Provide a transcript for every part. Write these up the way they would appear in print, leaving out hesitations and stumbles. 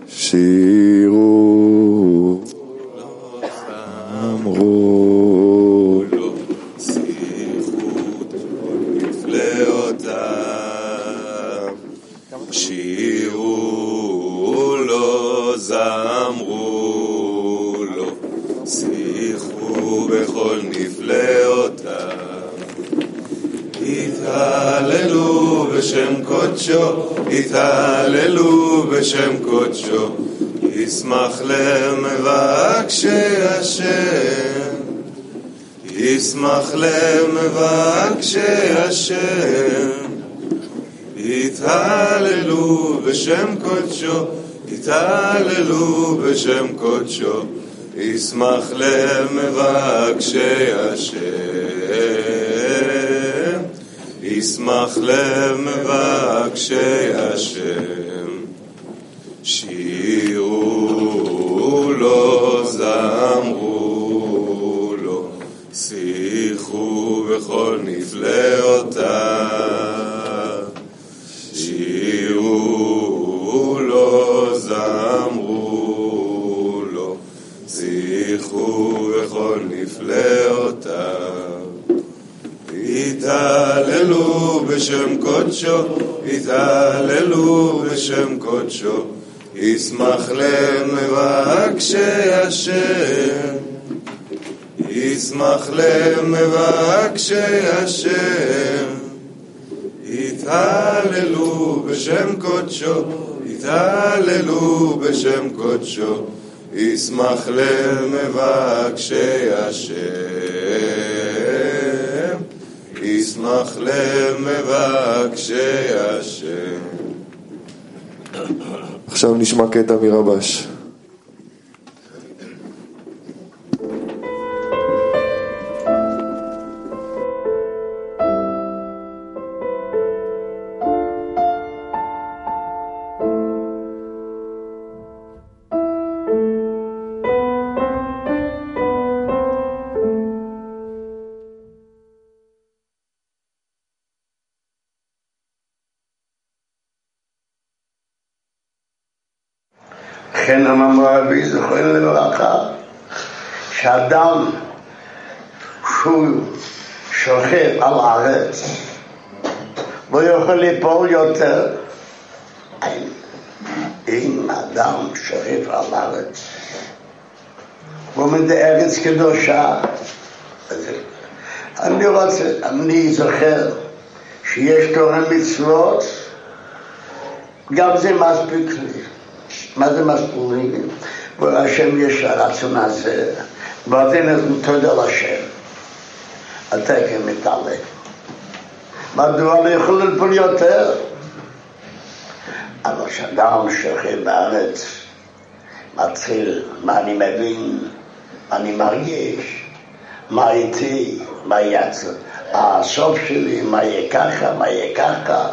שירו אמרו לו שיחות נפלאותיו שירו לו זמרו לו שיחו בכל נפלאותיו התהללו בשם קודשו התהללו בשם קודשו ישמח למבקשי השם ישמח למבקשי השם התהללו בשם קודשו התהללו בשם קודשו ישמח למבקשי השם ישמח למבקשי השם שירו לו זמרו לו שיחו בכל נפלאותיו שירו לו זמרו לו שיחו בכל נפלאותיו התהללו בשם קודשו התהללו בשם קודשו ישמח למבקשי השם ישמח למבקשי השם התהללו בשם קודשו התהללו בשם קודשו ישמח למבקשי השם ישמח למבקשי השם. עכשיו נשמע קטע מרבש. לכן אמר רבי זכרון לברכה שאדם שהוא שוכב על הארץ לא יכול ליפול יותר. אם אדם שוכב על הארץ ועומד בארץ קדושה, אני זוכר שיש תורה מצוות, גם זה מספיק לי. מה זה מספורים? והשם יש הרצון הזה ועדיין תודה לשם התקן מתעלה. מדוע לא יכול לפול יותר? אבל שאדם שוכב בארץ מתחיל מה אני מבין, מה אני מרגיש, מה איתי, מה יצא הסוף שלי, מה יהיה ככה, מה יהיה ככה.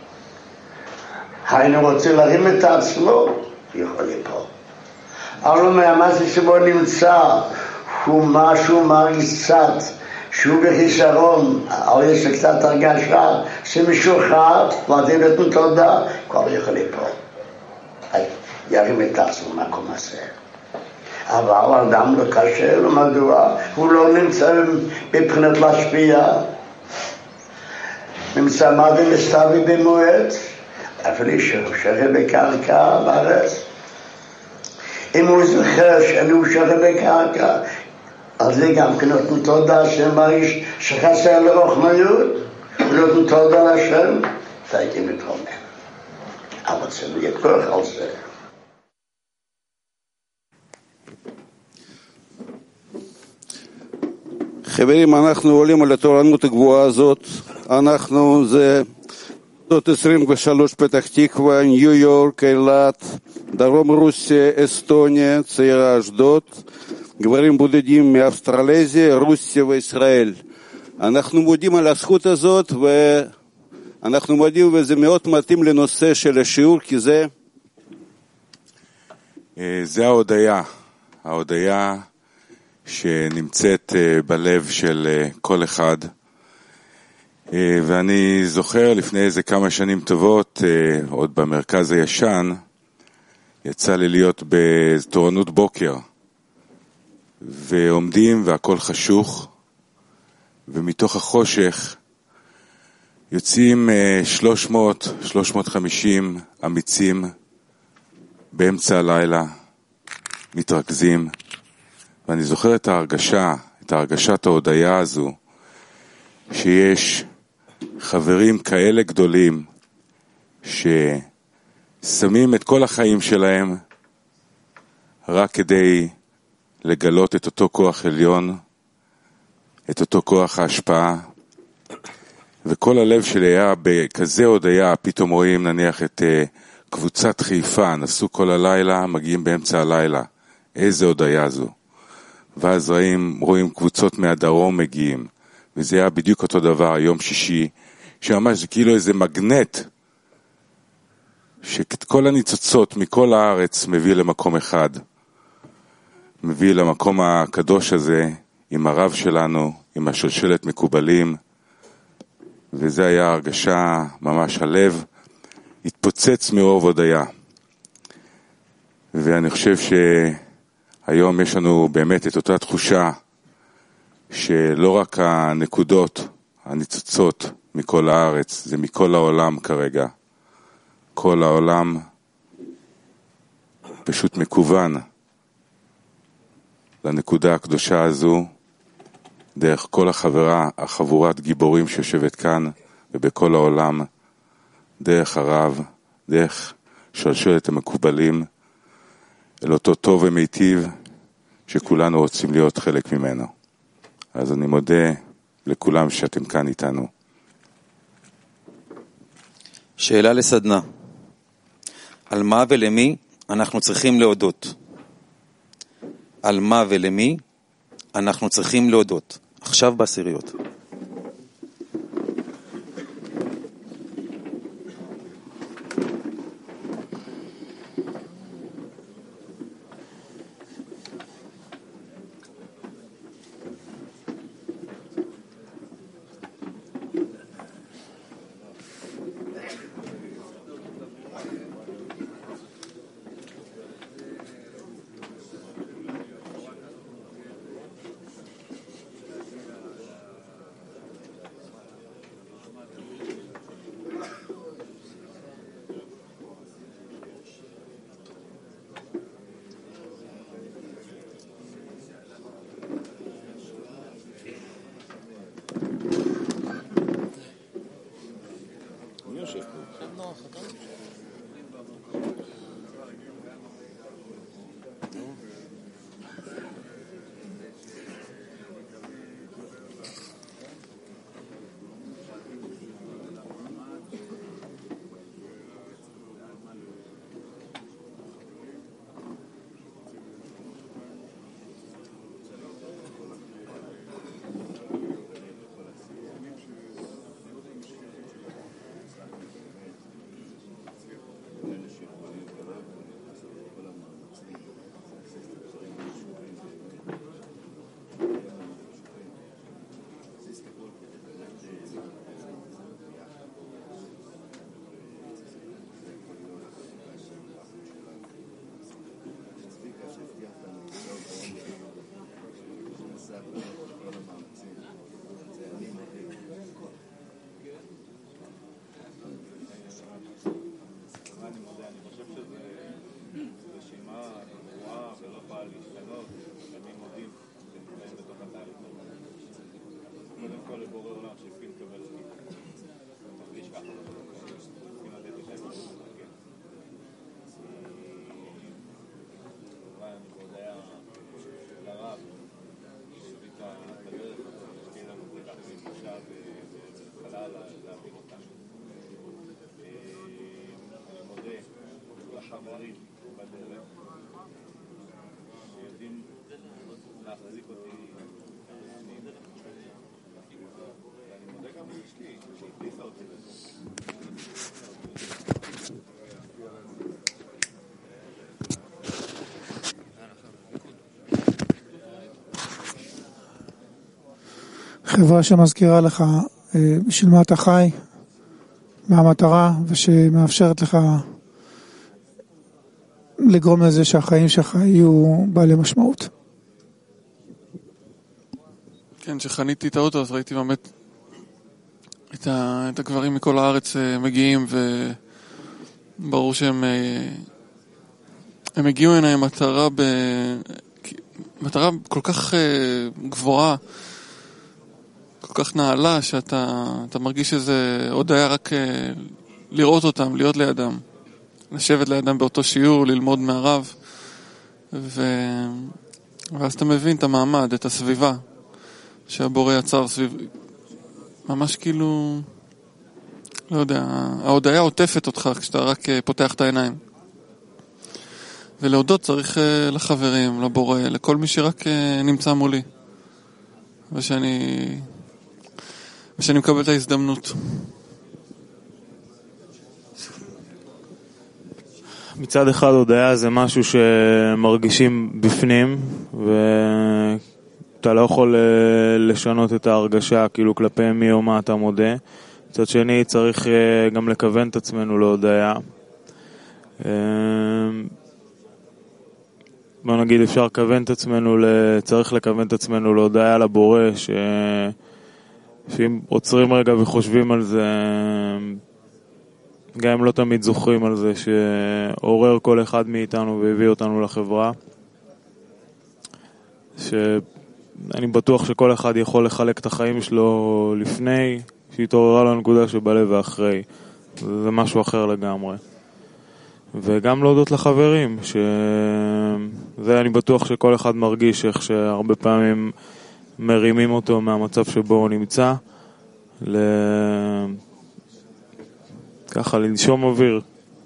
היינו רוצים להרים את עצמו, יכול ליפול. אבל מהמשהו שבו נמצא הוא משהו מרגיש קצת שהוא בחיסרון, אבל יש קצת הרגשה שמשוחד ועדיין נתנו תודה, כבר יכול ליפול. ירים את עצמו מקום הזה. אבל אדם לא קשה לו, מדוע? הוא לא נמצא מבחינת להשפיע, נמצא מה ומסתווי במועד, אפילו שהוא שוכב בקרקע בארץ. אם הוא זוכר שהוא שוכב בקרקע, אז זה גם כן נותן תודה שמרגיש שחסר לרוחמנות, ונותן תודה לשם, תייתי מתרומם. אבל זה לא יהיה כוח על זה. חברים, אנחנו עולים על התורנות הגבוהה הזאת. אנחנו זה 23 פתח תקווה, ניו יורק, אילת, דרום רוסיה, אסטוניה, צעירה אשדוד, גברים בודדים מאוסטרלזיה, רוסיה וישראל. אנחנו מודים על הזכות הזאת, ואנחנו מודים, וזה מאוד מתאים לנושא של השיעור, כי זה ההודיה שנמצאת בלב של כל אחד. ואני זוכר לפני איזה כמה שנים טובות, עוד במרכז הישן, יצא לי להיות בתורנות בוקר, ועומדים והכל חשוך, ומתוך החושך יוצאים 350 אמיצים באמצע הלילה, מתרכזים, ואני זוכר את הרגשת ההודעה הזו, שיש חברים כאלה גדולים ששמים את כל החיים שלהם רק כדי לגלות את אותו כוח עליון, את אותו כוח ההשפעה, וכל הלב שלי היה בכזה הודעה. פתאום רואים נניח את קבוצת חיפה, נסעו כל הלילה, מגיעים באמצע הלילה, איזה הודעה זו. ואז רואים קבוצות מהדרום מגיעים, וזה היה בדיוק אותו דבר, יום שישי, שממש זה כאילו איזה מגנט, שאת כל הניצוצות מכל הארץ מביא למקום אחד, מביא למקום הקדוש הזה, עם הרב שלנו, עם השלשלת מקובלים, וזה היה הרגשה, ממש הלב התפוצץ מאור הודיה. ואני חושב שהיום יש לנו באמת את אותה תחושה, שלא רק הנקודות, הניצוצות מכל הארץ, זה מכל העולם כרגע. כל העולם פשוט מקוון לנקודה הקדושה הזו, דרך כל החבורת גיבורים שיושבת כאן ובכל העולם, דרך הרב, דרך שלשלת המקובלים, אל אותו טוב ומיטיב שכולנו רוצים להיות חלק ממנו. אז אני מודה לכולם שאתם כאן איתנו. שאלה לסדנה. על מה ולמי אנחנו צריכים להודות? על מה ולמי אנחנו צריכים להודות? עכשיו בעשיריות. חברים בדרך שיודעים להחזיק אותי בפנים, ואני מודה גם לאשתי שהכניסה אותי לזה. חברה שמזכירה לך בשביל מה אתה חי, מה המטרה, ושמאפשרת לך לגרום לזה שהחיים שלך יהיו בעלי משמעות. כן, כשחניתי את האוטו אז ראיתי באמת את הגברים מכל הארץ מגיעים, וברור שהם הגיעו הנה עם מטרה כל כך גבוהה, כל כך נעלה, שאתה מרגיש שזה עוד היה רק לראות אותם, להיות לידם, לשבת לידם באותו שיעור, ללמוד מהרב, ואז אתה מבין את המעמד, את הסביבה שהבורא יצר סביב, ממש כאילו, לא יודע, ההודעה עוטפת אותך כשאתה רק פותח את העיניים. ולהודות צריך לחברים, לבורא, לכל מי שרק נמצא מולי. ושאני מקבל את ההזדמנות. מצד אחד הודעה זה משהו שמרגישים בפנים, ואתה לא יכול לשנות את ההרגשה כאילו כלפי מי או מה אתה מודה. מצד שני צריך גם לכוון את עצמנו להודעה. בוא נגיד אפשר צריך לכוון את עצמנו להודעה לבורא, שאם עוצרים רגע וחושבים על זה, גם אם לא תמיד זוכרים על זה, שעורר כל אחד מאיתנו והביא אותנו לחברה, שאני בטוח שכל אחד יכול לחלק את החיים שלו לפני שהתעוררה לנקודה שבלב ואחרי. זה משהו אחר לגמרי. וגם להודות לחברים, שזה אני בטוח שכל אחד מרגיש איך שהרבה פעמים מרימים אותו מהמצב שבו הוא נמצא, ככה לנשום אוויר.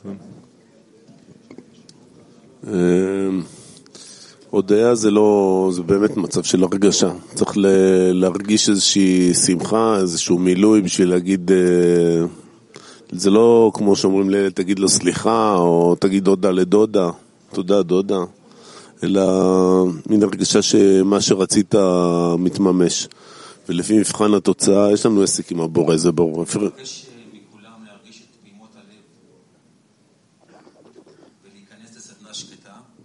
הודעה זה באמת מצב של הרגשה. צריך להרגיש איזושהי שמחה, איזשהו מילוי בשביל להגיד, זה לא כמו שאומרים תגיד לו סליחה, או תגיד דודה לדודה, תודה דודה, אלא מן הרגשה שמה שרצית מתממש. ולפי מבחן התוצאה, יש לנו עסק עם הבורא, זה ברור. מבקש מכולם להרגיש את פעימות הלב ולהיכנס לסדנה שקטה